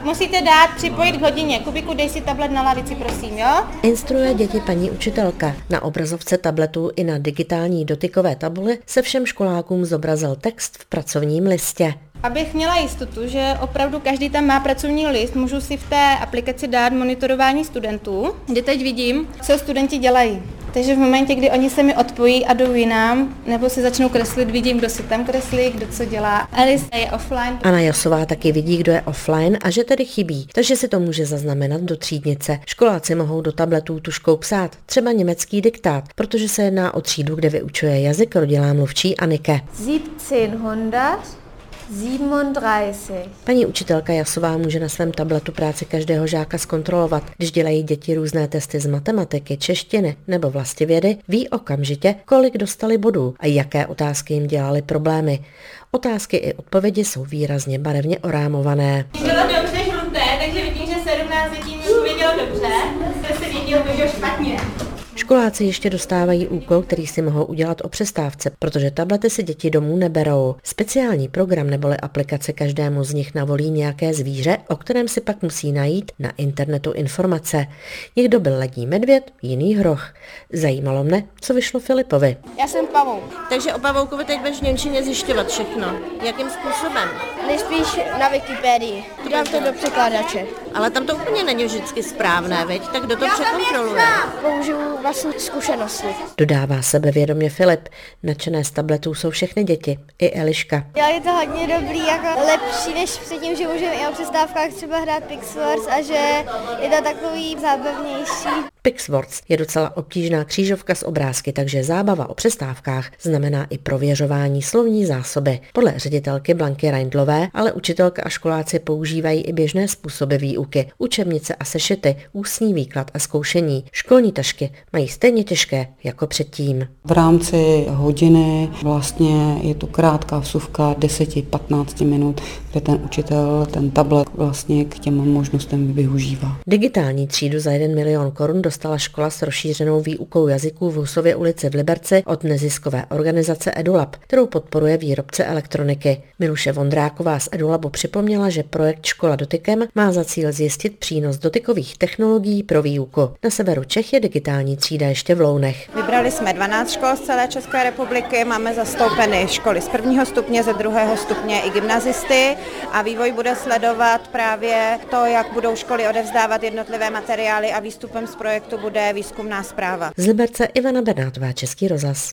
Musíte dát připojit k hodině. Kubiku, dej si tablet na lavici, prosím, jo? Instruuje děti paní učitelka. Na obrazovce tabletu i na digitální dotykové tabuli se všem školákům zobrazil text v pracovním listě. Abych měla jistotu, že opravdu každý tam má pracovní list, můžu si v té aplikaci dát monitorování studentů, kde teď vidím, co studenti dělají. Takže v momentě, kdy oni se mi odpojí a jdou jinam, nebo si začnou kreslit, vidím, kdo si tam kreslí, kdo co dělá. Alice je offline. Anna Jasová taky vidí, kdo je offline a že tedy chybí, takže si to může zaznamenat do třídnice. Školáci mohou do tabletů tužkou psát, třeba německý diktát, protože se jedná o třídu, kde vyučuje jazyk rodilá mluvčí Anike. 1737. Paní učitelka Jasová může na svém tabletu práci každého žáka zkontrolovat. Když dělají děti různé testy z matematiky, češtiny nebo vlastivědy, ví okamžitě, kolik dostali bodů a jaké otázky jim dělaly problémy. Otázky i odpovědi jsou výrazně barevně orámované. Bylo dobře žluté, takže vidím, že 17 dětí mi odpovědělo dobře, 10 dětí odpovědělo špatně. Školáci ještě dostávají úkol, který si mohou udělat o přestávce, protože tablety si děti domů neberou. Speciální program neboli aplikace každému z nich navolí nějaké zvíře, o kterém si pak musí najít na internetu informace. Někdo byl lední medvěd, jiný hroch. Zajímalo mne, co vyšlo Filipovi. Já jsem pavouk. Takže o pavoukovi teď budeš v němčině zjišťovat všechno. Jakým způsobem? Nejspíš na Wikipedii. Dám to do překládače. Ale tam to úplně není vždycky správné, veď? Tak kdo to překontroluje? Použiju vlastní zkušenosti. Dodává sebevědomě Filip. Nadšené z tabletů jsou všechny děti, i Eliška. Je to hodně dobrý, jako lepší než předtím, že můžeme i o přestávkách třeba hrát Pixwords a že je to takový zábavnější. Pixwords je docela obtížná křížovka s obrázky, takže zábava o přestávkách znamená i prověřování slovní zásoby. Podle ředitelky Blanky Reindlové, ale učitelka a školáci používají i běžné způsoby výuky, učebnice a sešity, ústní výklad a zkoušení. Školní tašky mají stejně těžké jako předtím. V rámci hodiny vlastně je to krátká vsuvka 10-15 minut, kde ten učitel ten tablet vlastně k těm možnostem využívá. Digitální třídu za 1 milion korun dostala škola s rozšířenou výukou jazyků v Husově ulici v Liberci od neziskové organizace EduLab, kterou podporuje výrobce elektroniky. Miluše Vondráková z EduLabu připomněla, že projekt Škola dotykem má za cíl zjistit přínos dotykových technologií pro výuku. Na severu Čech je digitální třída ještě v Lounech. Vybrali jsme 12 škol z celé České republiky, máme zastoupeny školy z 1. stupně, ze 2. stupně i gymnazisty a vývoj bude sledovat právě to, jak budou školy odevzdávat jednotlivé materiály a výstupem z projektu bude výzkumná zpráva. Z Liberce Ivana Bernátová, Český rozhlas.